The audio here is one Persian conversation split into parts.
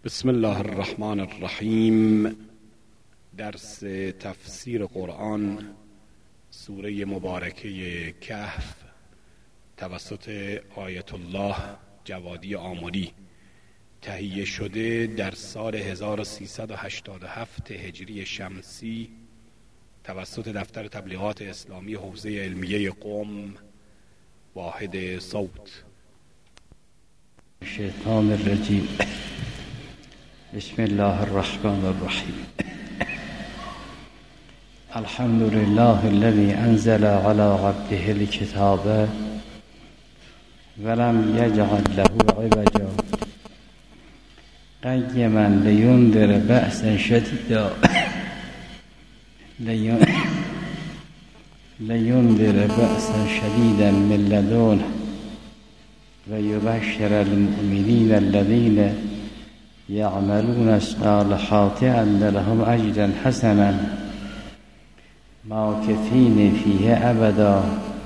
بسم الله الرحمن الرحیم. درس تفسیر قرآن سوره مبارکه کهف توسط آیت الله جوادی آملی تهیه شده در سال 1387 هجری شمسی توسط دفتر تبلیغات اسلامی حوزه علمیه قم واحد صوت. الشیطان الرجیم. بسم الله الرحمن الرحیم. الحمد لله الذي انزل على عبده الكتاب ولم يجعل له عوجا قيما لينذر بأسا شديدا من لدنه ويبشر المؤمنين الذين يعملون الصالحات أن لهم أجرا حسنا ماكثين فيه أبدا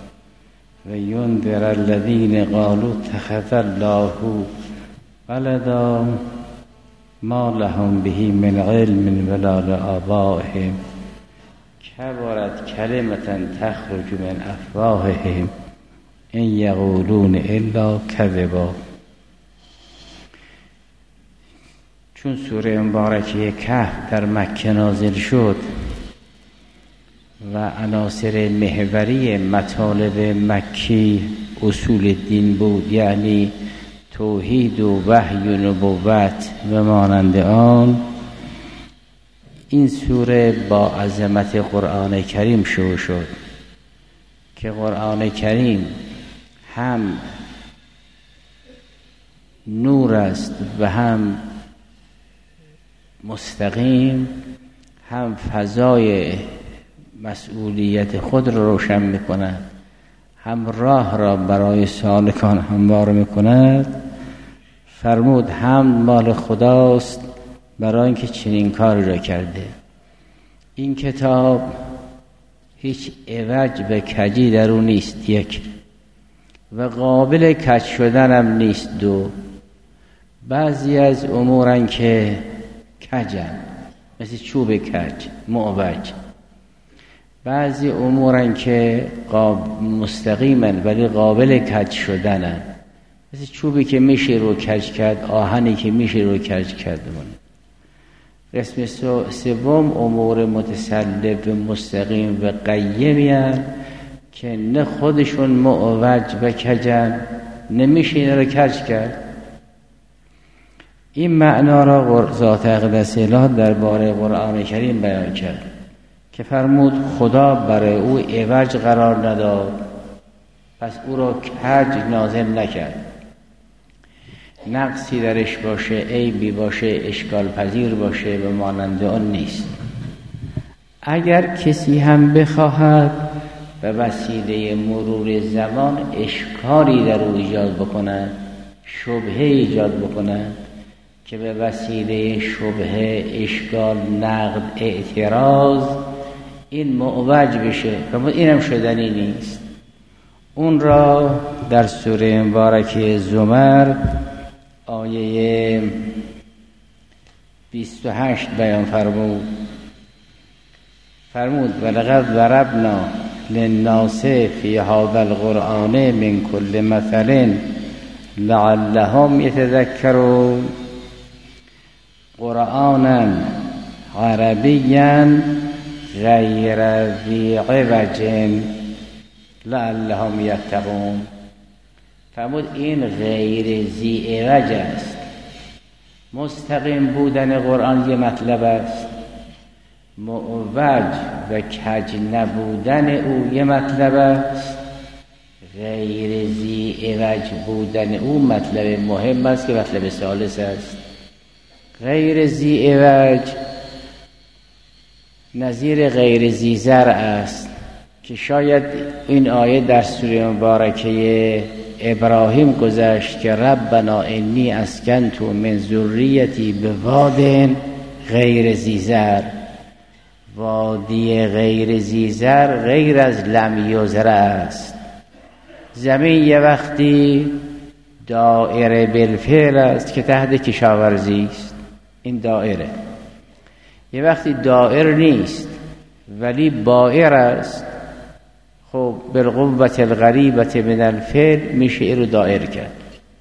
وينذر الذين قالوا اتخذ الله ولدا ما لهم به من علم ولا لآبائهم كبرت كلمة تخرج من أفواههم إن يقولون إلا كذبا. چون سوره مبارکه کهف در مکه نازل شد و عناصر محوری مطالب مکی اصول دین بود، یعنی توحید و وحی و نبوت و مانند آن، این سوره با عظمت قرآن کریم شروع شد که قرآن کریم هم نور است و هم مستقیم، هم فضای مسئولیت خود را روشن می‌کند، هم راه را برای سالکان هموار می‌کند. فرمود حمد مال خداست برای اینکه چنین کاری را کرده. این کتاب هیچ عوج و کجی در او نیست، یک، و قابل کج شدن هم نیست، دو. بعضی از امورن که کجن، مثل چوب کج معوج، بعضی امورن که مستقیمن ولی قابل کج شدنن، مثل چوبی که میشه رو کج کرد، آهنی که میشه رو کج کرد. قسم سوم امور متسلب و مستقیم و قیمی که نه خودشون معوج و کجن، نمیشه این رو کج کرد. این معنا را ذات اقدس اله درباره قرآن کریم بیان کرد که فرمود خدا برای او عوج قرار نداد، پس او را کج نازل نکرد. نقصی درش باشه، عیبی باشه، اشکال پذیر باشه و مانند آن نیست. اگر کسی هم بخواهد به وسیله مرور زمان اشکالی در او ایجاد بکند، شبهه ایجاد بکند که به وسیله شبهه، اشکال، نقد، اعتراض این معوج بشه، فرمود اینم شدنی نیست. اون را در سوره مبارکه زمر آیه 28 بیان فرمود ولقد ضربنا للناس فی هذا القرآن من كل مثل لعلهم يتذكرون قرآنا عربيا غیر ذی عوج لعلهم یتقون. فرمود این غیر ذی عوج است. مستقیم بودن قرآن یه مطلب است، معوج و کج نبودن او یه مطلب است، غیر ذی عوج بودن او مطلب مهم است که مطلب ثالث است. غیر ذی عوج نظیر غیر ذی زرع است که شاید این آیه در سوره مبارکه ابراهیم گذشت که ربنا انی اسکنت من ذریتی بواد غیر ذی زرع. وادی غیر ذی زرع غیر از لم یزرع است. زمین یه وقتی دائره بالفعل است که تحت کشاورزی است، این دائره. یه وقتی دائر نیست ولی بائر است، خب بالقوة الغریبة من الفعل میشه این رو دائر کرد.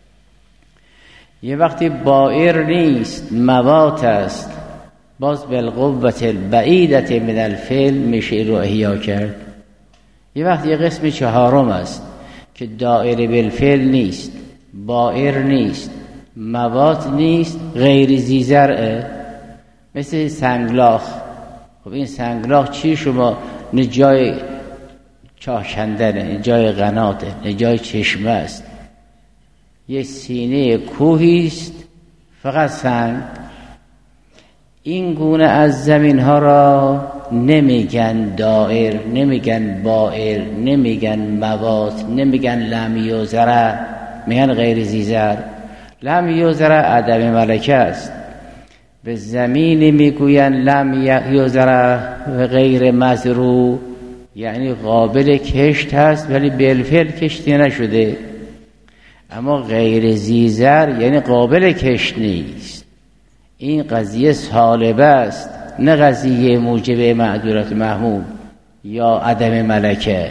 یه وقتی بائر نیست موات است، باز بالقوة البعیدة من الفعل میشه این رو احیا کرد. یه وقتی یه قسم چهارم است که دائره بالفعل نیست، بائر نیست، موات نیست، غیر ذی زرعه، مثل سنگلاخ. خب این سنگلاخ چی شما؟ نه جای چاه کندنه، نه جای قناته، نه جای چشمه است، یه سینه کوهی است فقط سنگ. این گونه از زمین ها را نمیگن دائر، نمیگن بائر، نمیگن موات، نمیگن لم یزرع، میگن غیر ذی زرع. لم یزرع عدم ملکه است. به زمین میگوین لم یزرع و غیر مزروع، یعنی قابل کشت هست ولی بالفعل کشتی نشده. اما غیر ذی زرع یعنی قابل کشت نیست. این قضیه سالبه است، نه قضیه موجب معذورت محمول یا عدم ملکه.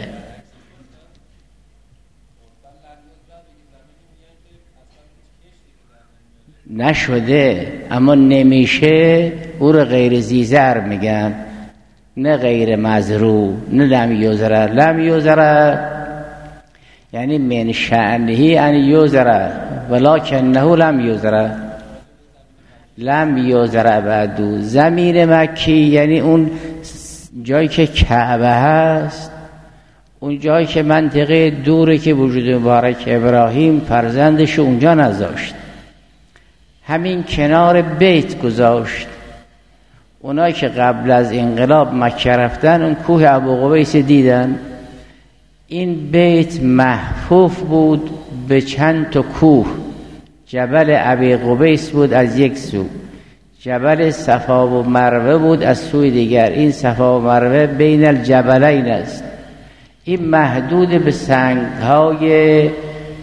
نشده اما نمیشه، او رو غیر ذی زرع میگن، نه غیر مزروع، نه لم یزرع. لم یزرع یعنی من شأنه ان یزرع ولکنه لم یزرع. لم یزرع بعدو. زمین مکی یعنی اون جایی که کعبه هست، اون جایی که منطقه دوره که وجود مبارک ابراهیم فرزندش اونجا نذاشت، همین کنار بیت گذاشت. اونایی که قبل از انقلاب مکه رفتن اون کوه ابوقبیس دیدن. این بیت محفوف بود به چند تا کوه. جبل ابوقبیس بود از یک سو، جبل صفا و مروه بود از سوی دیگر. این صفا و مروه بین الجبلین است. این محدود به سنگ‌های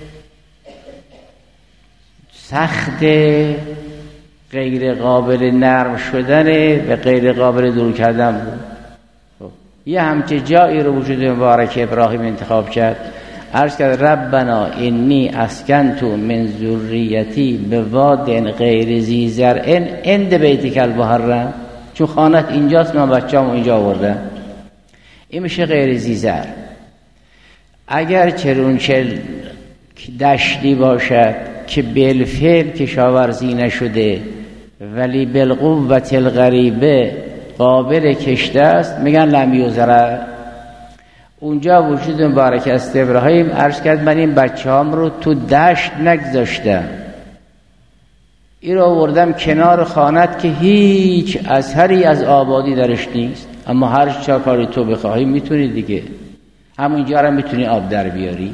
سخت غیر قابل نرم شدن و غیر قابل دور کردن بود. یه همچه جایی رو وجود مبارک ابراهیم انتخاب کرد. عرض کرد ربنا انی اسکنت من ذریتی بواد غیر ذی زرع عند بیتک المحرم، چون خانت اینجاست من بچه‌مو اینجا آوردم. این میشه غیر ذی زرع. اگر چرونچل دشتی باشد که بالفعل کشاورزی نشده ولی بالقوة الغریبه قابل کشته است، میگن لم یزرع. اونجا وجود مبارک است ابراهیم عرض کرد من این بچه‌هام رو تو دشت نگذاشتم، این رو آوردم کنار خانت که هیچ اثری از آبادی درش نیست، اما هر چه کاری تو بخواهی میتونی دیگه، همونجا رو میتونی آب در بیاری.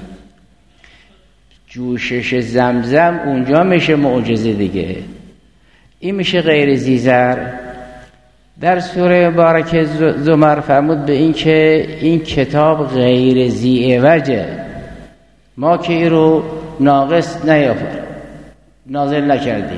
جوشش زمزم اونجا میشه معجزه دیگه. این میشه غیر ذی زرع. در سوره مبارکه زمر فرمود به این که این کتاب غیر ذی عوجه، ما که این رو ناقص نازل نکردیم.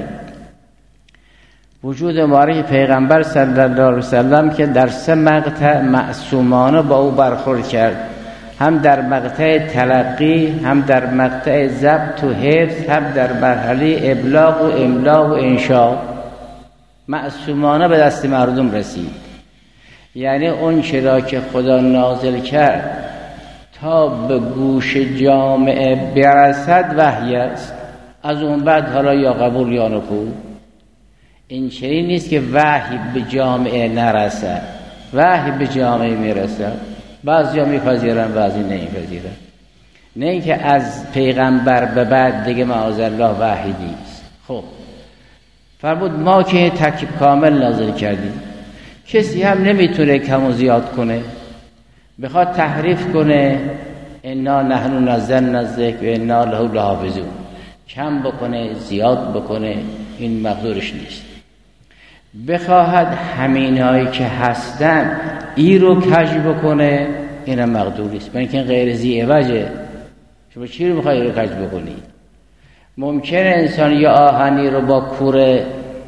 وجود مبارک پیغمبر صلی الله علیه وسلم که در 3 مقطع معصومانه با او برخورد کرد، هم در مقطع تلقی، هم در مقطع ضبط و حفظ، هم در مرحله ابلاغ و املا و انشاء، معصومانه به دست مردم رسید. یعنی اون چرا که خدا نازل کرد تا به گوش جامعه برسد وحی است، از اون بعد حالا یا قبول یا نفوذ. این چنین نیست که وحی به جامعه نرسد، وحی به جامعه میرسد، بعضیا میپذیرن بعضی نمیپذیرن. نه اینکه از پیغمبر به بعد دیگه معاذالله وحی نیست. خب فرمود ما که ترکیب کامل نازل کردیم، کسی هم نمیتونه کم و زیاد کنه، بخواد تحریف کنه انا نحن نزلنا الذکر و انا له لحافظون، کم بکنه زیاد بکنه این مقدورش نیست. بخواهد همینایی که هستن ای رو کج بکنه اینم مقدور نیست، برای اینکه غیر ذی عوجه. شما چی رو بخواهی رو کج بکنی؟ ممکنه انسان یا آهنی رو با کوره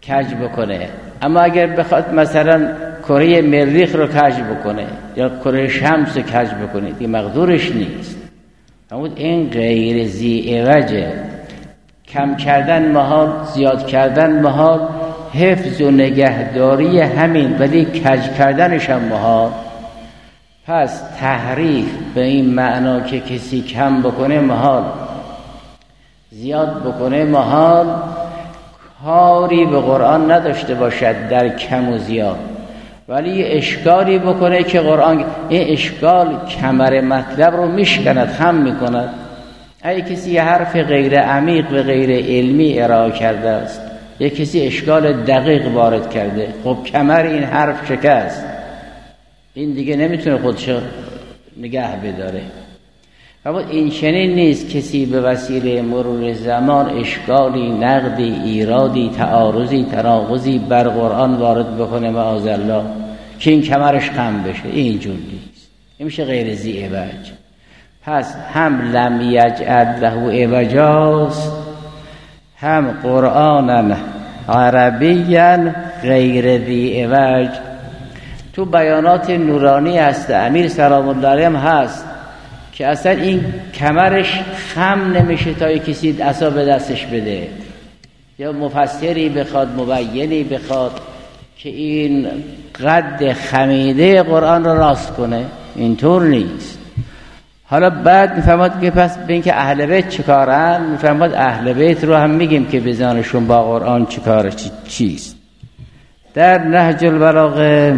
کج بکنه. اما اگر بخواد مثلا کره مریخ رو کج بکنه یا کره شمس رو کج بکنه دیگه مقدورش نیست. اما این غیر ذی عوجه. کم کردن محال، زیاد کردن محال، حفظ و نگهداری همین، ولی کج کردنش هم محال. پس تحریف به این معنا که کسی کم بکنه محال، زیاد بکنه محال، کاری به قرآن نداشته باشد در کم و زیاد، ولی یه اشکالی بکنه که قرآن این اشکال کمر مطلب رو میشکند، خم میکند. اگه کسی یه حرف غیر عمیق و غیر علمی ارائه کرده است، یه کسی اشکال دقیق وارد کرده، خب کمر این حرف شکست، این دیگه نمیتونه خودشو نگه بداره. اما این چنین نیست کسی به وسیله مرور زمان اشکالی، نقدی، ایرادی، تعارضی، تناقضی بر قرآن وارد بکنه معاذالله که این کمرش خم بشه. اینجور نیست، این میشه غیر ذی عوج. پس هم لم یجعل له عوجاست، هم قرآنا عربیا غیر ذی عوج. تو بیانات نورانی هست امیر سلام الله علیه هم هست که اصلا این کمرش خم نمیشه تا کسی عصا به دستش بده یا مفسری بخواد، مبینی بخواد که این قد خمیده قرآن رو راست کنه. اینطور نیست. حالا بعد میفهمد که پس به این که اهل بیت چیکارن، میفهمد اهل بیت رو هم میگیم که بزانشون با قرآن چیکاره، چیست. در نهج البلاغه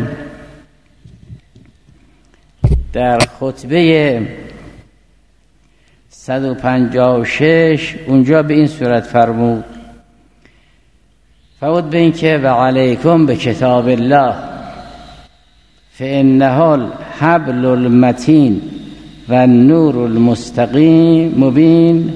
در خطبه 156 اونجا به این صورت فرمود، فرمود به این که و علیکم به کتاب الله فانه الحبل المتین و النور المستقیم مبین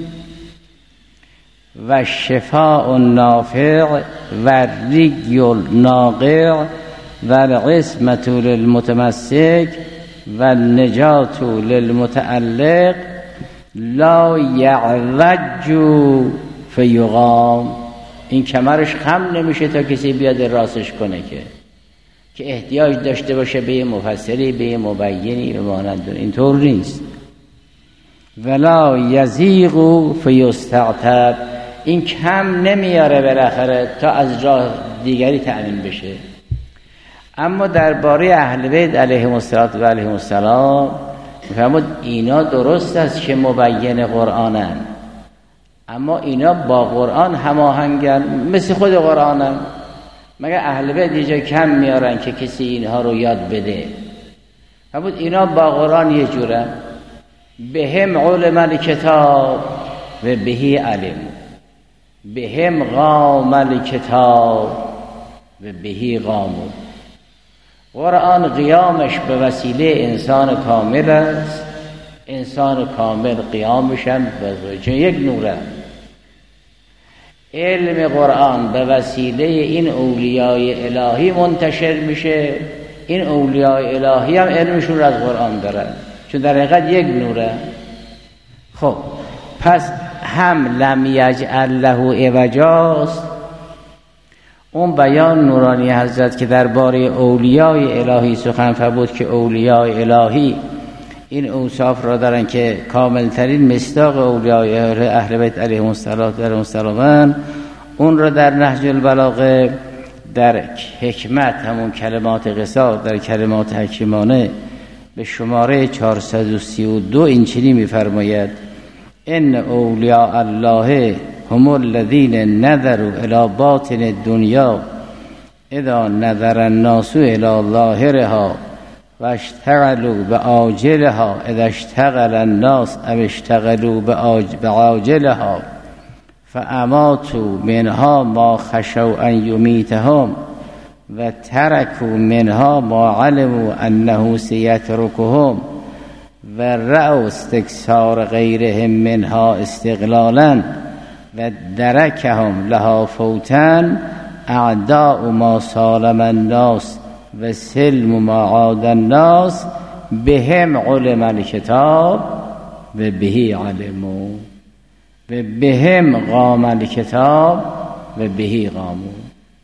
و شفاء النافع و الرgy الناقع و العصمة للمتمسک و النجات للمتعلق لا یعوج فیقام. این کمرش خم نمیشه تا کسی بیاد راستش کنه که احتیاج داشته باشه به یه مفسری، به یه مبینی، به مانند اینطور نیست. ولا یزیغ فیستعتب. این کم نمیاره بالاخره تا از راه دیگری تأمین بشه. اما درباره اهل بیت علیهم السلام میفهمد اینا درست است که مبین قرآنن، اما اینا با قرآن هماهنگن، مثل خود قرآنن. مگر اهل بیت یه جا کم میارن که کسی اینها رو یاد بده؟ فرمود اینا با قرآن یه جورن. بهم علم الکتاب و بهی علم، بهم قام الکتاب و بهی قاموا. قرآن قیامش به وسیله انسان کامل است، انسان کامل قیامش هم چون یک نوره. علم قرآن به وسیله این اولیای الهی منتشر میشه، این اولیای الهی هم علمشون رو از قرآن دارن چون در حقیقت یک نوره. خب پس هم لم یجعل له عوجاست، اون بیان نورانی حضرت که درباره اولیای الهی سخن فرمود که اولیای الهی این اوصاف را دارن که کاملترین مصداق اولیای اهل بیت علیهم السلام، اون را در نهج البلاغه در حکمت، همون کلمات قصار، در کلمات حکیمانه به شماره 432 این چنین می‌فرماید: ان اولیاء الله هم الذین نظروا الی باطن الدنیا اذا نظر الناس الی ظاهرها و اشتغلوا بعاجلها اذا اشتغل الناس او اشتغلوا بعاجلها فاماتوا منها ما خشوا ان یمیتهم و ترکوا منها ما علموا انه سیترکهم و رأوا استکثار غیرهم منها استقلالا و درکهم لها فوتا اعداء ما سالم الناس و سلم ما عاد الناس بهم علم الکتاب و بهی علموا و بهم قام الکتاب و بهی قاموا.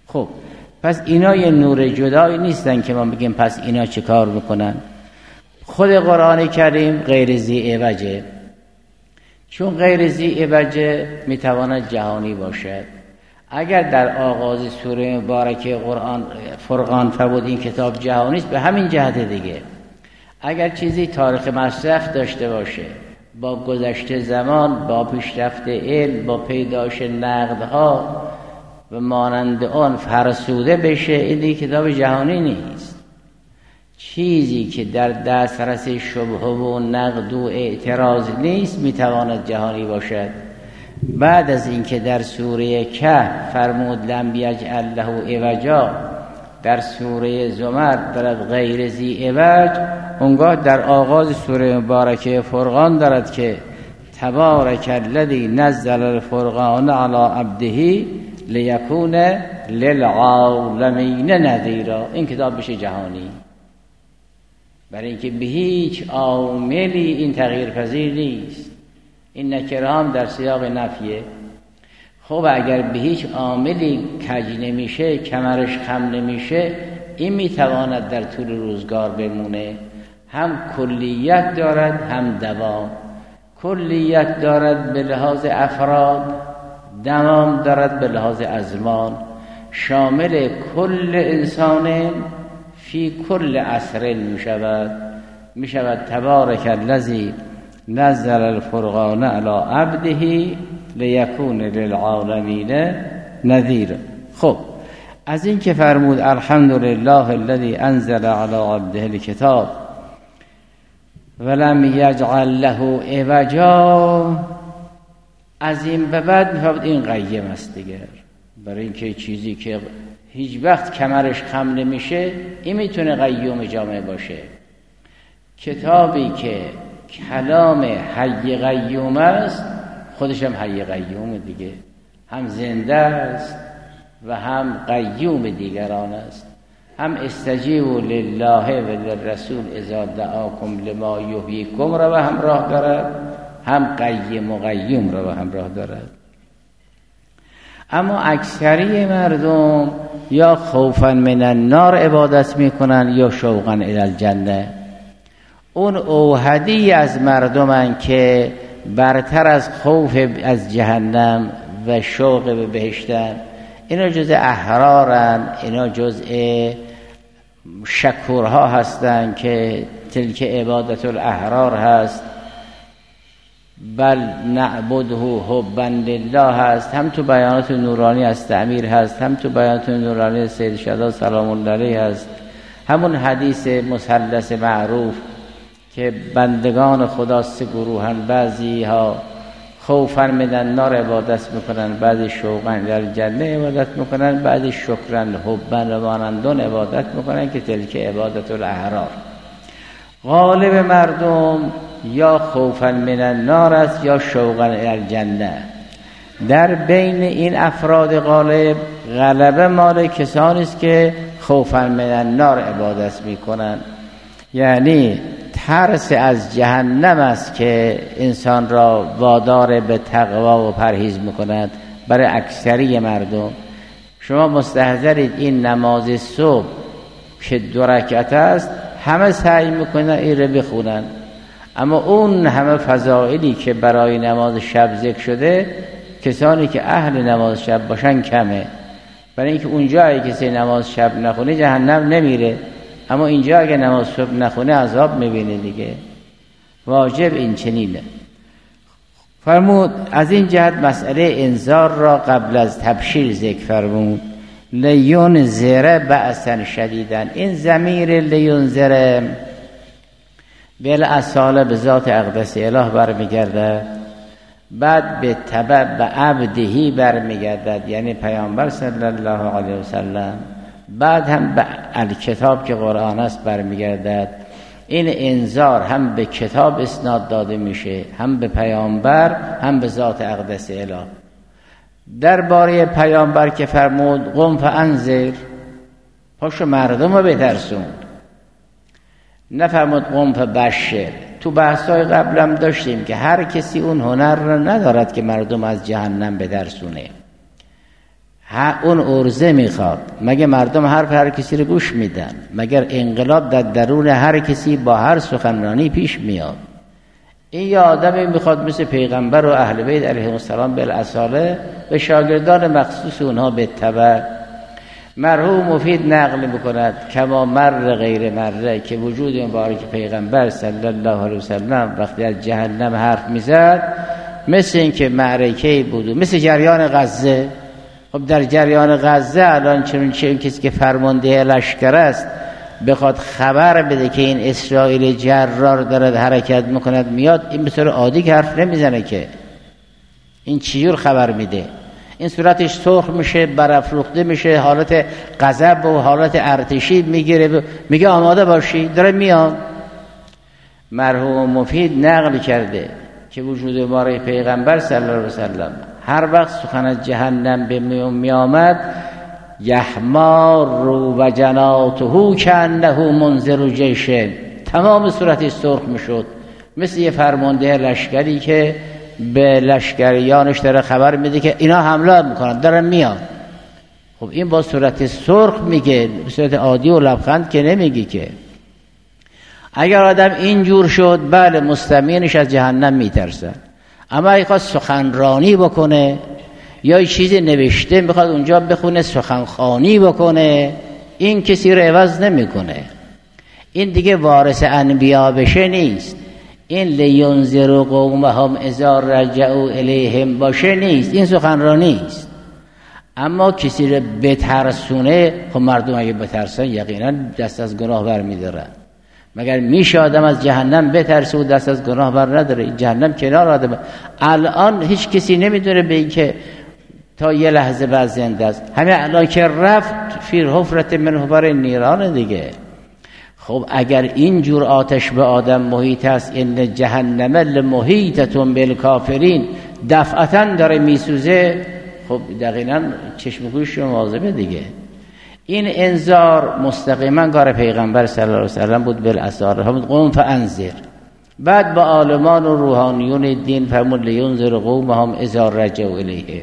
خب پس اینا یه نور جدایی نیستن که ما بگیم پس اینا چه کار میکنن. خود قرآن کریم غیر ذی عوجه، چون غیر ذی عوجه میتواند جهانی باشد. اگر در آغاز سوره مبارکه قرآن فرقان فرمود این کتاب جهانی است، به همین جهت دیگه. اگر چیزی تاریخ مصرف داشته باشه، با گذشته زمان، با پیشرفت علم، با پیدایش نقدها و مانند آن فرسوده بشه، این کتاب جهانی نیست. چیزی که در دسترس شبهه و نقد و اعتراض نیست میتواند جهانی باشد. بعد از اینکه در سوره کهف فرمود لم یجعل له عوجا، در سوره زمر دارد غیر ذی عوج، اونگاه در آغاز سوره مبارکه فرقان دارد که تبارک الذی نزل الفرقان علی عبده لیکون للعالمین نذیرا. این کتاب بشه جهانی، برای اینکه به هیچ عاملی این تغییر پذیر نیست. این نکره هم در سیاق نفیه. خب اگر به هیچ عاملی کج نمیشه، کمرش خم نمیشه، این میتواند در طول روزگار بمونه. هم کلیت دارد هم دوام. کلیت دارد به لحاظ افراد، دوام دارد به لحاظ ازمان. شامل کل انسان فی کل عصر می شود تبارک الذی نزل الفرقان علی عبده لیکون للعالمین نذیر. خب از این که فرمود الحمدلله الذی انزل علی عبده الکتاب ولم یجعل له عوجا، از این به بعد میفهمد این قیم است دیگر. برای اینکه چیزی که هیچ وقت کمرش خم نمیشه، این میتونه قیوم جامعه باشه. کتابی که کلام حی قیوم است، خودش هم حی قیوم دیگه، هم زنده است و هم قیوم دیگران است. هم استجیبوا لله و للرسول اذا دعاکم لما یحییکم را به همراه دارد، هم قیم و قیوم را به همراه دارد. اما اکثری مردم یا خوفا من النار عبادت میکنن یا شوقا الی الجنه. اون اوحدی از مردمن که برتر از خوف از جهنم و شوق به بهشتن. اینا جزء احرارن، اینا جزء شکورها هستن که تلک عبادت الاحرار هست. بل نعبده حبا لله هست، هم تو بیانات نورانی از تعمیر هست، هم تو بیانات نورانی سید شهدا سلام الله علیه هست. همون حدیث مثلث معروف که بندگان خدا سه گروهن، بعضی ها خوفا من النار عبادت میکنن، بعضی شوقا در جنه عبادت میکنن، بعضی شکرا حبا و مانندون عبادت میکنن که تلک عبادت الاحرار. غالب مردم یا خوفا من النار است یا شوقا الی الجنه. در بین این افراد غالب غلبه مال کسانی است که خوفا من النار عبادت میکنن، یعنی ترس از جهنم است که انسان را وادار به تقوا و پرهیز میکند. برای اکثری مردم شما مستحضرید این نماز صبح که 2 رکعت است، همه سعی میکنن این رو بخونن، اما اون همه فضائلی که برای نماز شب ذکر شده، کسانی که اهل نماز شب باشن کمه. برای اینکه اونجایی کسی نماز شب نخونه جهنم نمیره، اما اینجا اگه نماز صبح نخونه عذاب میبینه دیگه. واجب این چنینه. فرمود از این جهت مسئله انذار را قبل از تبشیر ذکر فرمود. لینذر بأسا شدیدا. این ضمیر لینذر بالاصاله به ذات اقدس اله برمیگرده، بعد به تبع به عبدهی برمیگردد، یعنی پیامبر صلی الله علیه وسلم، بعد هم به الکتاب که قرآن است برمیگردد. این انذار هم به کتاب اسناد داده میشه، هم به پیامبر، هم به ذات اقدس اله. درباره پیامبر که فرمود قم فانذر، پاشو مردم رو بترسون، نفرمود قم فبشر. تو بحثای قبلم داشتیم که هر کسی اون هنر رو ندارد که مردم از جهنم بترسونه. اون ارزه میخواد. مگه مردم حرف هر کسی رو گوش میدن؟ مگر انقلاب در درون هر کسی با هر سخنرانی پیش میاد؟ این یه آدمی میخواد مثل پیغمبر و اهل بیت علیهم السلام بالاصاله به شاگردان مخصوص اونها به تبع. مرحوم مفید نقل میکند کما مر غیر مره که وجود مبارک پیغمبر صلی الله علیه وسلم وقتی از جهنم حرف میزد مثل این که معرکه‌ای بود، مثل جریان غزه. خب در جریان غزه الان چون کسی که فرمانده لشکر است بخواد خبر بده که این اسرائیل جرار دارد حرکت میکند میاد، این به طور عادی که حرف نمیزنه که. این چجور خبر میده؟ این صورتش سرخ میشه، برافروخته میشه، حالت غضب و حالت ارتشی میگیره، میگه آماده باشی داره میاد. مرحوم مفید نقل کرده که وجود مبارک پیغمبر صلی الله علیه وسلم هر وقت سخن از جهنم به می آمد یحمار و جناته کانه منذر جیش، تمام صورتش سرخ میشد، مثل یه فرمانده لشکری که به لشکریانش داره خبر میده که اینا حمله میکنن دارن میان. خب این با صورت سرخ میگه، به صورت عادی و لبخند که نمیگی که. اگر آدم اینجور شد بله مستمعینش از جهنم میترسن، اما اگه خواست سخنرانی بکنه یا چیزی نوشته میخواد اونجا بخونه سخنخوانی بکنه، این کسی رو عوض نمیکنه. این دیگه وارث انبیا بشه نیست. این لینذروا قومهم اذا رجعوا الیهم باشه نیست، این سخنرانی است. اما کسی رو بترسونه، خب مردم اگه بترسن یقینا دست از گناه برمی‌دارن. مگر میشه آدم از جهنم بترسه و دست از گناه بر نداره؟ این جهنم کنار آدم. الان هیچ کسی نمیدونه به این که تا یه لحظه بعد زنده است. همین الان که رفت فی حفرة من حفر النیران دیگه. خب اگر اینجور آتش به آدم محیط است، این جهنم لمحیطة بالکافرین، دفعتا داره میسوزه، خب دقیقاً چشم گوش مواظبه دیگه. این انذار مستقیما کار پیغمبر صلی الله علیه وسلم بود بالاصاله. هم قوم فانذر، بعد با عالمان و روحانیون دین فرمود لینذر قومهم اذا رجعوا الیه.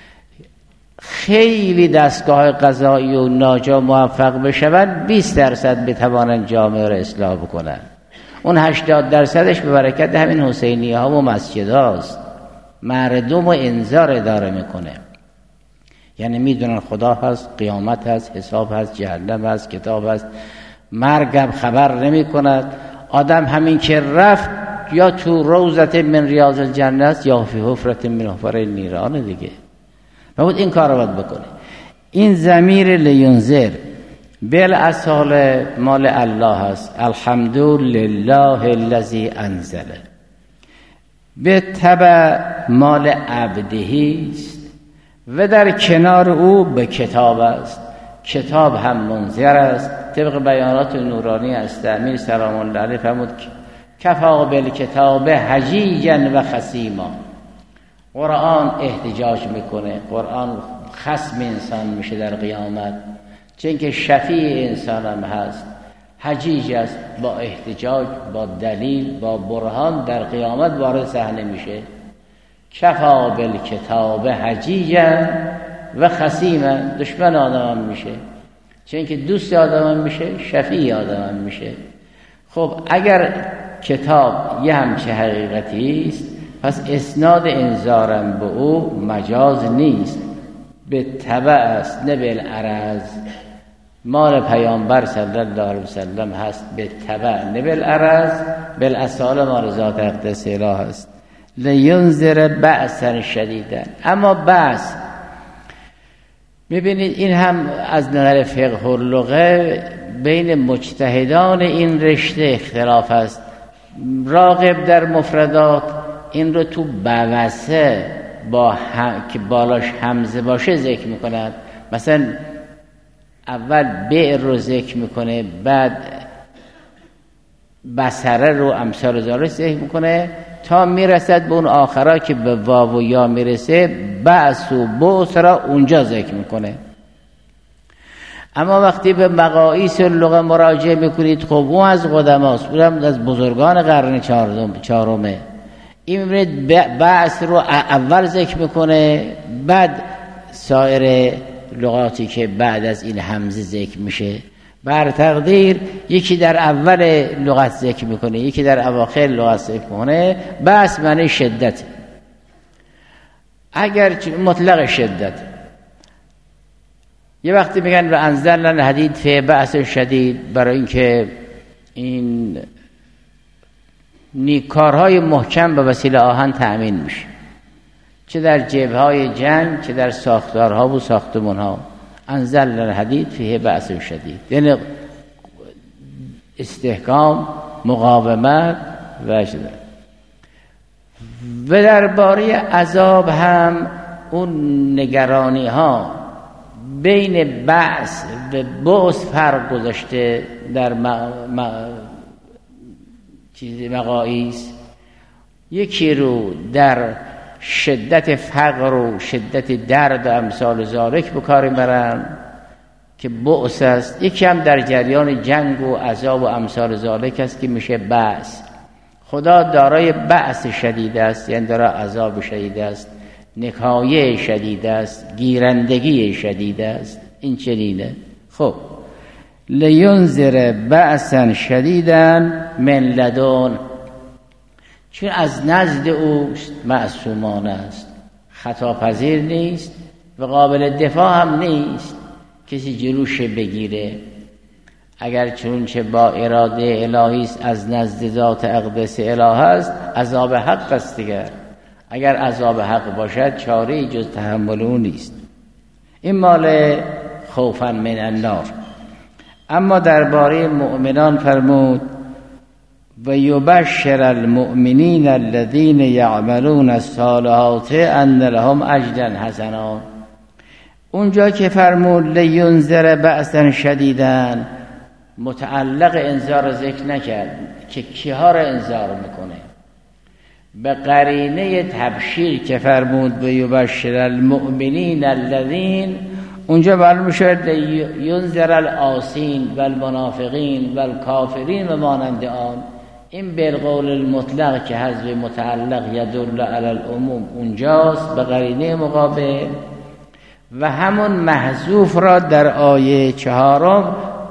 خیلی دستگاه قضایی و ناجا موفق بشوند 20% بتوانند جامعه را اصلاح بکنند. اون 80%ش به برکت همین حسینیه ها و مسجد هاست. مردم و انذار اداره میکنه، یعنی میدونن خدا هست، قیامت هست، حساب هست، جهنم هست، کتاب هست. مرگم خبر نمی کند. آدم همین که رفت یا تو روضة من ریاض الجنه است یا فی حفرة من حفر النیران دیگه. باید این کار رو باید بکنه. این ضمیر لینذر بالاصاله مال الله هست. الحمد لله الذی انزل، به تبع مال عبدهی است و در کنار او به کتاب است. کتاب هم منذر است. طبق بیانات نورانی است امیر سلام الله علیه فرمود کفا بالکتاب حجیجا و خصیما. قرآن احتجاج میکنه، قرآن خصم انسان میشه در قیامت، چون که شفیع انسان هم هست. حجیج است، با احتجاج، با دلیل، با برهان در قیامت وارد صحنه میشه. کفا بالکتاب حجیجا و خصیما، دشمن آدم هم میشه، چون که دوست آدم هم میشه، شفیع آدم هم میشه. خب اگر کتاب یه همچه حقیقتی است، پس اسناد انذارم به او مجاز نیست، به تبع است نه بالعرض. مال پیامبر صلی الله علیه وسلم هست به تبع نه بالعرض. بالاصاله مال ذات اقدس اله است. لینذر بأسا شدیدا. اما بأس میبینید این هم از نظر فقه و لغه بین مجتهدان این رشته اختلاف است. راغب در مفردات این رو تو بوسه که بالاش همزه باشه ذکر میکنند. مثلا اول بئر رو ذکر میکنه، بعد بصره رو امثال ذالک ذکر میکنه تا میرسد به اون آخرا که به واو و یا میرسه، بعث و بعث را اونجا ذکر میکنه. اما وقتی به مقاییس لغه مراجعه میکنید، خب اون از قدماست، اون از بزرگان قرن چهارمه. این میبینید بعث رو اول ذکر میکنه، بعد سایر لغاتی که بعد از این همزه ذکر میشه. بر تقدیر یکی در اول لغت ذکر میکنه، یکی در اواخر لغت ذکر میکنه. بأس معنی شدت، اگر مطلق شدت. یه وقتی میگن و انزلنا الحدید فی بأس شدید، برای اینکه این نیکارهای محکم به وسیله آهن تأمین میشه، چه در جبههای جنگ چه در ساختارها و ساختمانها. انزلنا الحدید فیه بأس شدید یعنی استحکام، مقاومت و شده. و درباره عذاب هم اون نگرانی ها بین بأس و بعث فرق گذاشته در مقاییس. یکی رو در شدت فقر و شدت درد و امثال ذالک به کار میبرن که بعث است، یکی هم در جریان جنگ و عذاب و امثال ذالک است که میشه بأس. خدا دارای بأس شدید است، یعنی دارای عذاب شدید است، نکایه شدید است، گیرندگی شدید است. این چنینه. خب لینذر بأسا شدیدا من لدن، چون از نزد اوست، معصومانه است، خطاپذیر نیست و قابل دفاع هم نیست، کسی جلوش بگیره. اگر چونچه با اراده الهی است، از نزد ذات اقدس اله است، عذاب حق است دیگر. اگر عذاب حق باشد چاره‌ای جز تحمل اون نیست. این مال خوفا من النار. اما درباره مؤمنان فرمود و یبشر المؤمنین الذین یعملون الصالحات ان لهم اجرا حسنا. اونجا که فرمود لینذر بأسا شدیدا، متعلق انذار ذکر نکرد که کیها را انذار میکنه. به قرینه تبشیر که فرمود و یبشر المؤمنین الذین، اونجا معلوم شد ینذر العاصین و المنافقین و الکافرین و مانند آن. این بالقول المطلق که حذف متعلق یدل علی العموم اونجاست به قرینه مقابل، و همون محذوف را در آیه 4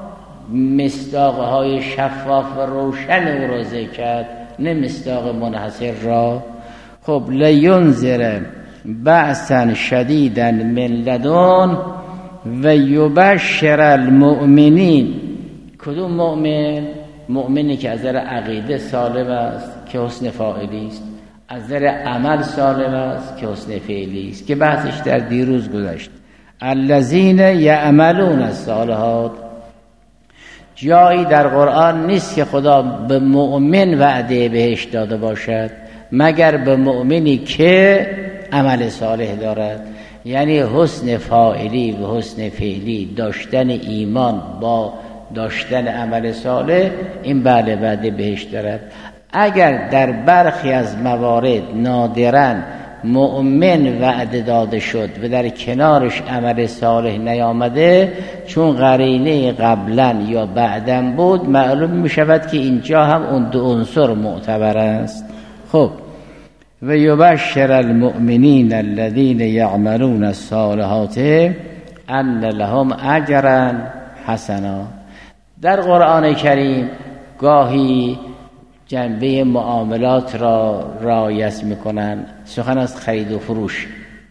مصداقهای شفاف و روشن او را ذکر کرد، نه مصداق منحصر را. خب لینذر بأسا شدیدا من لدن و یبشر المؤمنین. کدوم مؤمن؟ مؤمنی که از نظر عقیده سالم است که حسن فاعلی است، از نظر عمل سالم است که حسن فعلی است، که بحثش در دیروز گذشت. الذین یعملون الصالحات. جایی در قرآن نیست که خدا به مؤمن وعده بهشت داده باشد مگر به مؤمنی که عمل صالح دارد، یعنی حسن فاعلی و حسن فعلی، داشتن ایمان با داشتن عمل صالح، این بله وعده بهشت دارد. اگر در برخی از موارد نادراً مؤمن وعده داده شد و در کنارش عمل صالح نیامده، چون قرینه قبلا یا بعدا بود، معلوم می شود که اینجا هم اون دو عنصر معتبر است. خب و یبشر المؤمنین الذین یعملون الصالحات ان لهم اجرا حسنا. در قرآن کریم گاهی جنبه معاملات را رعایت میکنن، سخن از خرید و فروش.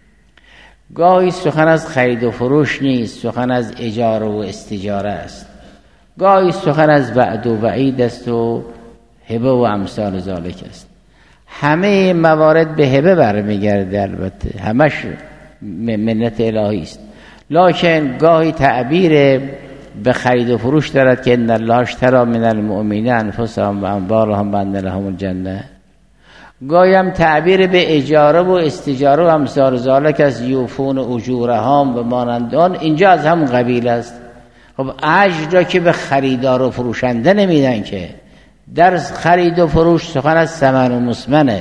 گاهی سخن از خرید و فروش نیست، سخن از اجاره و استجاره است. گاهی سخن از وعد و وعید است و هبه و امثال ذالک است. همه موارد به هبه برمیگرده، البته همش منت الهی است، لکن گاهی تعبیر به خرید و فروش دارد که ان الله اشتری من المؤمنین انفسهم و اموالهم بان لهم الجنه. گاهی هم تعبیر به اجاره و استجاره و امثال ذالک از یوفون اجورهم و مانند آن، اینجا از همون قبیل است. خب اجر را که به خریدار و فروشنده نمیدن که. در خرید و فروش سخن از ثمن و مسمنه،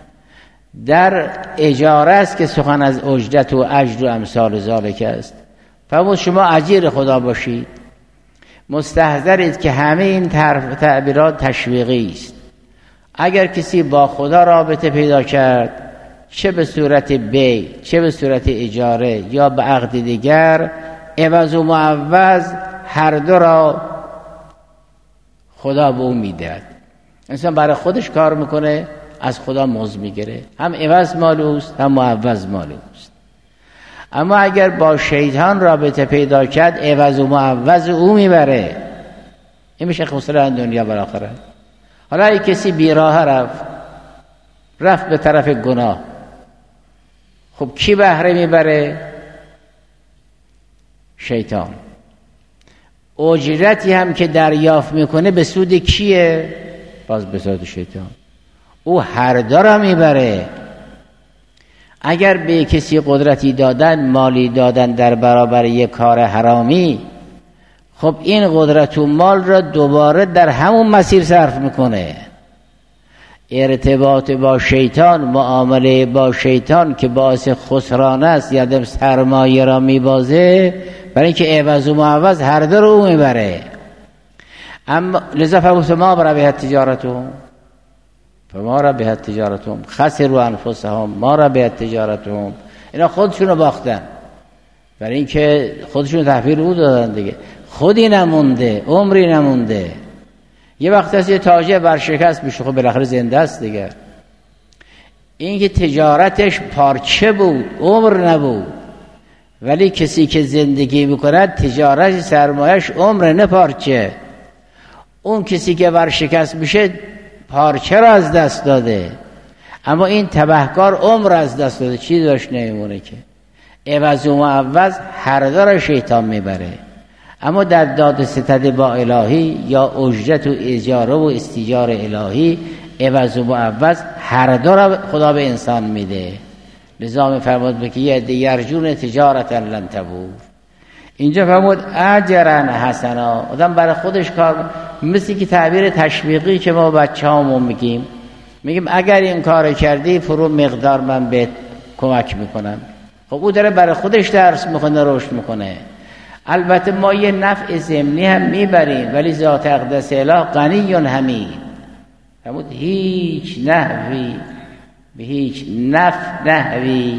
در اجاره است که سخن از اجرت و اجر و امثال ذالک است. فرمود شما اجیر خدا باشید، مستحضرید که همه این تعبیرات تشویقی است. اگر کسی با خدا رابطه پیدا کرد، چه به صورت بی چه به صورت اجاره یا به عقد دیگر، عوض و معوض هر دو را خدا به او میدهد. انسان برای خودش کار میکنه، از خدا مزد میگیره، هم عوض مال اوست هم معوض مال اوست. اما اگر با شیطان رابطه پیدا کرد، عوض و معوض او میبره. این میشه خسران دنیا و آخرت. حالا اگه کسی بیراه رفت به طرف گناه، خب کی بهره میبره؟ شیطان. اجرتی هم که دریافت میکنه به سود کیه؟ باز به سود شیطان. او هر دو را میبره. اگر به کسی قدرتی دادن، مالی دادن در برابر یک کار حرامی، خب این قدرت و مال را دوباره در همون مسیر صرف میکنه. ارتباط با شیطان، معامله با شیطان که باعث خسران است، یعنی سرمایه را میبازه، برای اینکه عوض و معوض هر دو رو او میبره. اما لذا فرمود ما ربحت تجارتهم، فما ربحت تجارتهم خسروا انفسهم ما ربحت تجارتهم. اینا خودشون رو باختن، برای اینکه خودشون تحویل او دادن دیگه. خودی نمونده، عمری نمونده. یه وقت هست یه تاجر ورشکست میشه، خب بالاخره زنده است دیگه. این که تجارتش پارچه بود، عمر نبود. ولی کسی که زندگی میکنه تجارت سرمایش عمر نه پارچه. اون کسی که ورشکست میشه پارچه را از دست داده، اما این تبهکار عمر از دست داده، چی داشت نمیمونه که. عوض و معوض هر دو را شیطان میبره. اما در داد ستد با الهی یا اجرت و اجاره و استیجار الهی، عوض و معوض هر دو را خدا به انسان میده. لذا میفرمود که یه یرجون تجارتا لن تبور. اینجا فرمود اجرا حسنا. آدم برای خودش کار، مثل که تعبیر تشویقی که ما بچه‌هامون میگیم اگر این کار کردی فرو مقدار من بهت کمک میکنم. خب او داره برای خودش درس میخونه، رشد میکنه. البته ما یه نفع ضمنی هم میبریم، ولی ذات اقدس اله غنی حمید. فرمود هیچ نحوی به هیچ نحوی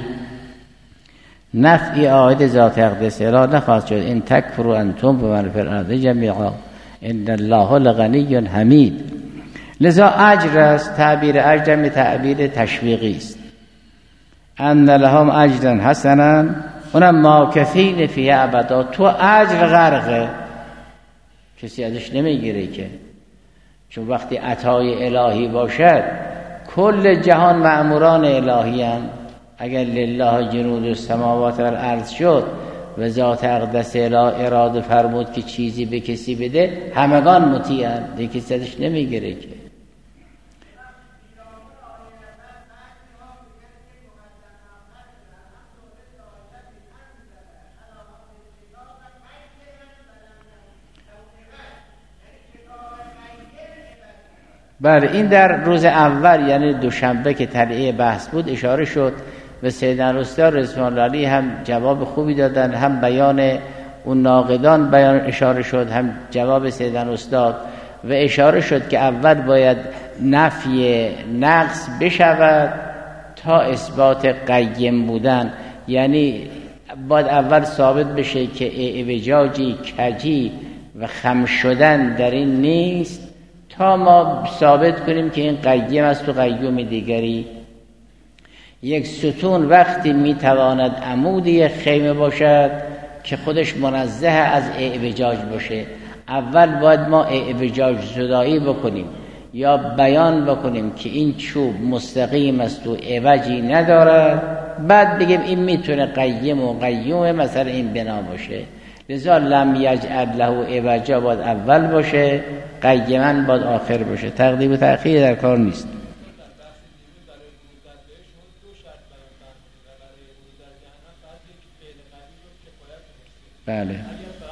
نفعی عاید ذات اقدس اله نخواهد شد. این تکفروا انتم و من فی الارض جمیعا ان الله لغنی حمید. لذا اجر است، تعبیر اجر تعبیر تشویقی است. ان لهم اجرا حسنا اونم ماکثین فی ابدا. تو اجر غرقه، کسی ازش نمیگیره که، چون وقتی عطای الهی باشد کل جهان مأموران الهی هم. اگر لله جنود السماوات والارض شد و ذات اقدس اله اراده فرمود که چیزی به کسی بده، همگان مطیعند، دیگه کسی ازش نمیگیره که. بله، این در روز اول یعنی دوشنبه که طلعه بحث بود اشاره شد و سیدنا استاد رضوان الله علیه هم جواب خوبی دادن، هم بیان اون ناقدان بیان اشاره شد، هم جواب سیدنا استاد، و اشاره شد که اول باید نفی نقص بشود تا اثبات قیم بودن. یعنی باید اول ثابت بشه که اعوجاجی، کجی و خم شدن در این نیست، تا ما ثابت کنیم که این قیم است و قیوم دیگری. یک ستون وقتی میتواند عمودی خیمه باشد که خودش منزه از اعوجاج باشه. اول باید ما اعوجاج زدایی بکنیم یا بیان بکنیم که این چوب مستقیم است و عوجی ندارد، بعد بگیم این میتونه قیم و قیوم مثلا این بنا باشه. لذا لم یجعل له عوجا باید اول باشه، قیما باید آخر باشه. تقدیم و تأخیر در کار نیست. بله.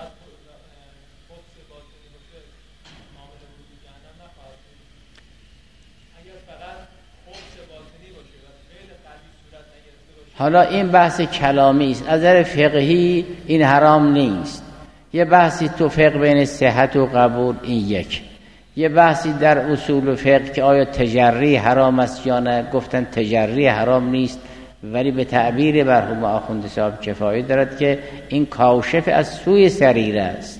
حالا این بحث کلامی است، از نظر فقهی این حرام نیست. یه بحثی تو فقه بین صحت و قبول، این یک. یه بحثی در اصول فقه که آیا تجری حرام است یا نه، گفتن تجری حرام نیست ولی به تعبیر مرحوم آخوند صاحب کفایه دارد که این کاشف از سوی سریر است.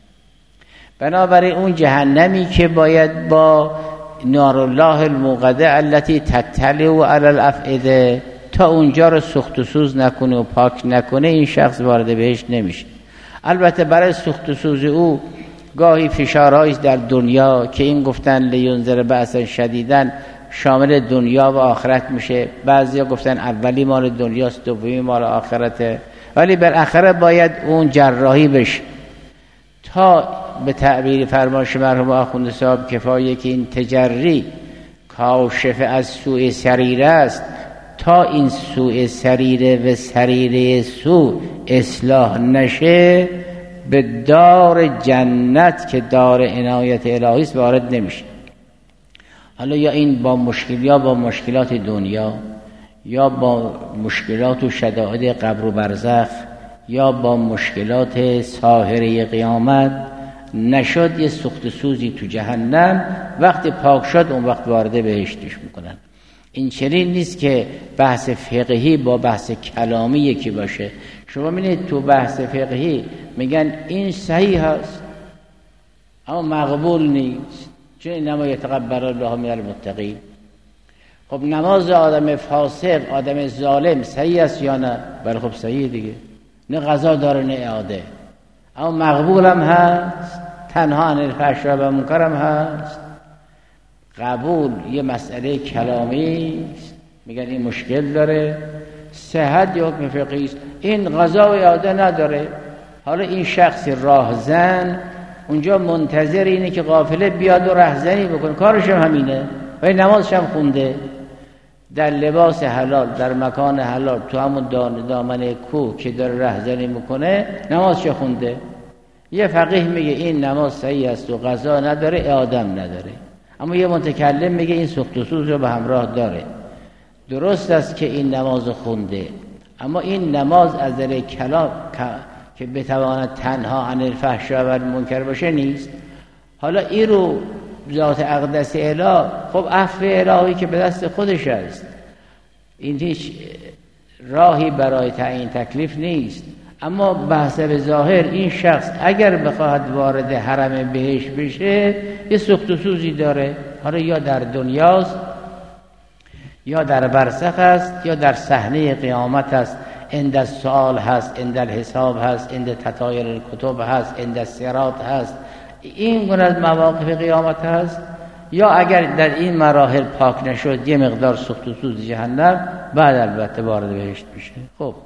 بنابراین اون جهنمی که باید با نار الله الموقده التي تطلع علی الافئده تا اونجا رو سوخت و سوز نکنه و پاک نکنه، این شخص وارد بهشت نمیشه. البته برای سوخت و سوز او گاهی فشارهایی در دنیا که این گفتن لینذر بأسا شدیدن شامل دنیا و آخرت میشه، بعضیا گفتن اولی مال دنیاست دومی مال آخرته، ولی بالاخره باید اون جراحی بشه تا به تعبیر فرمایش مرحوم آخوند صاحب کفایه که این تجری کاشف از سوء سریر است تا این سوء سریره و سریره سو اصلاح نشه به دار جنت که دار عنایت الهی است وارد نمیشه. حالا یا این با مشکلات دنیا یا با مشکلات و شدائد قبر و برزخ یا با مشکلات ساحره قیامت نشد یه سوخت سوزی تو جهنم، وقتی پاک شد اون وقت وارد بهشتش میکنن. این چنین نیست که بحث فقهی با بحث کلامی یکی باشه. شما می‌بینید تو بحث فقهی میگن این صحیح هست اما مقبول نیست، چون انما یتقبل الله من المتقین. خب نماز آدم فاسق، آدم ظالم صحیح است یا نه؟ بله خب صحیح دیگه، نه قضا داره نه اعاده، اما مقبول هم هست، تنها عن الفحشاء و منکر هم هست. قبول یه مسئله کلامی است، میگن این مشکل داره، صحت یا حکم فقهی است، این قضا و اعاده نداره. حالا این شخص راهزن اونجا منتظر اینه که قافله بیاد و رهزنی بکنه، کارش هم همینه، ولی نمازش هم خونده، در لباس حلال، در مکان حلال، تو همون دامن کوه که داره رهزنی میکنه نمازش خونده. یه فقیه میگه این نماز صحیح است و قضا نداره اعادم نداره، اما یه متکلم میگه این سوخت و سوز رو به همراه داره. درست است که این نماز خونده، اما این نماز از در کلام که بتواند تنها عن الفحشاء و المنکر باشه نیست. حالا این رو ذات اقدس اله، خب عفو الهی که به دست خودش است، این هیچ راهی برای تعیین تکلیف نیست. اما بحث به ظاهر این شخص اگر بخواهد وارد حرم بهشت بشه یه سوخت و سوزی داره، حالا یا در دنیاست یا در برزخ است یا در صحنه قیامت است، عند السؤال هست، عند الحساب هست، عند تطایر الکتب هست، عند الصراط هست، این گونه از مواقف قیامت هست. یا اگر در این مراحل پاک نشد یه مقدار سوخت و سوز جهنم، بعد البته وارد بهشت میشه. خب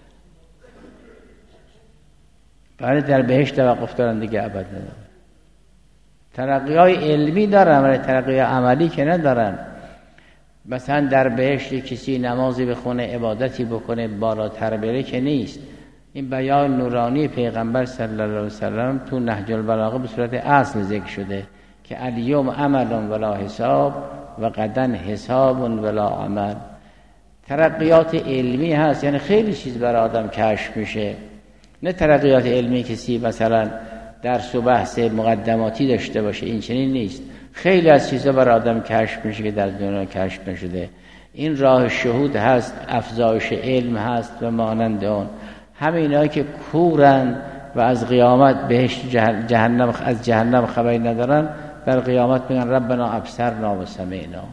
برای در بهشت توقف دارن دیگه، ابد ندارن. ترقی‌های علمی دارن ولی ترقی‌های عملی که ندارن. مثلا در بهشت کسی نمازی بخونه، عبادتی بکنه، بالاتر بره که نیست. این بیان نورانی پیغمبر صلی الله علیه وسلم تو نهج البلاغه به صورت اصل ذکر شده که الیوم عمل ولا حساب و غدا حساب ولا عمل. ترقیات علمی هست، یعنی خیلی چیز برای آدم کشف میشه، نه ترقیات علمی کسی مثلا درس و بحث مقدماتی داشته باشه، این چنین نیست. خیلی از چیزا برای آدم کشف میشه که در دنیا کشف نشده. این راه شهود هست، افزایش علم هست و مانند اون. همینایی که کورن و از قیامت بهشت جهنم از جهنم خبری ندارن، در قیامت میگن ربنا ابصرنا و سمعنا.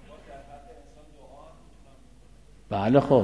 بله خب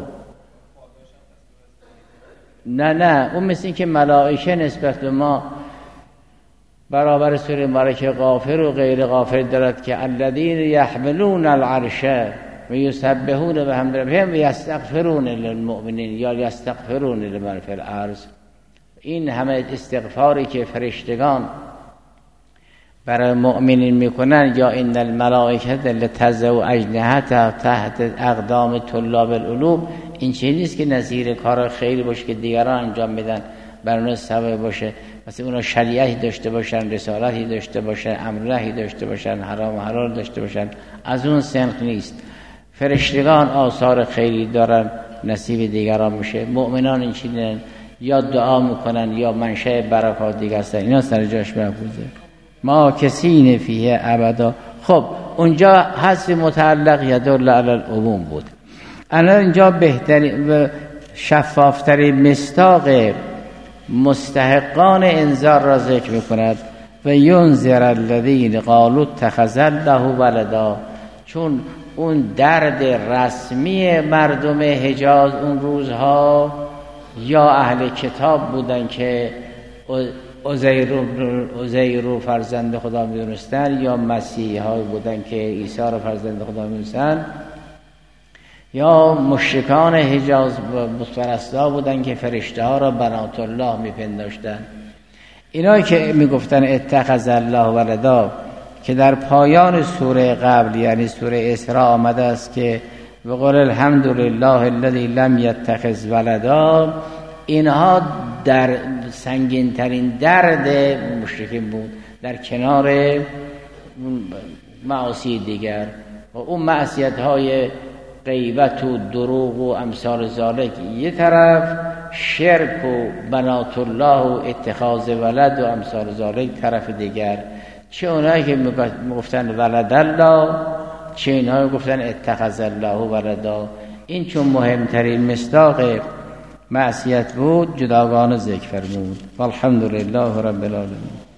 نه اون مثل این که ملائکه نسبت به ما برابر سوره مبارکه غافر و غیر غافر دارد که الذین یحملون العرش و یسبحون بحمد ربهم و یستغفرون للمؤمنین یا یستغفرون لمن فی الارض. این همه استغفاری که فرشتگان برای مؤمنین میکنن، یا ان الملائکه لتضع اجنحتها تحت اقدام طلاب العلوم، این چیزی نیست که نظیر کار خیری باشه که دیگران انجام میدن برای اون سبب باشه. مثلا اونا شریعتی داشته باشن، رسالتی داشته باشن، امر نهی داشته باشن، حرام و حلال داشته باشن، از اون سنخ نیست. فرشتگان آثار خیری دارن، نصیب دیگران میشه. مؤمنان این چیزن، یا دعا میکنن یا منشأ برکات دیگر هستن، اینا سر جاش محفوظه. ما کسین فیه ابدا. خب اونجا حذف متعلق یدل علی العموم بود. الان اینجا بهترین و شفافترین مصداق مستحقان انذار را ذکر میکند و ینذر الذین قالوا اتخذ الله ولدا، چون اون درد رسمی مردم حجاز اون روزها یا اهل کتاب بودن که عزیر رو فرزند خدا میدونستن، یا مسیحی های بودن که عیسی رو فرزند خدا میدونستن، یا مشرکان حجاز بت‌پرستا بودن که فرشته ها را بنات الله میپنداشتن. اینایی که میگفتن اتخذ الله ولدا که در پایان سوره قبل یعنی سوره اسراء آمده است که وقال الحمد لله الذی لم یتخذ ولدا، اینها در سنگین ترین درد مشرکین بود در کنار معاصی دیگر و اون معصیت های غیبت و دروغ و امثال ذالک یه طرف، شرک و بنات الله و اتخاذ ولد و امثال ذالک طرف دیگر. چه اونایی که میگفتن ولد الله، چه اینایی گفتن اتخذ الله ولدا. این چون مهمترین مصداق معصیت بود جداگانه ذکر فرمود. والحمد لله رب العالمین.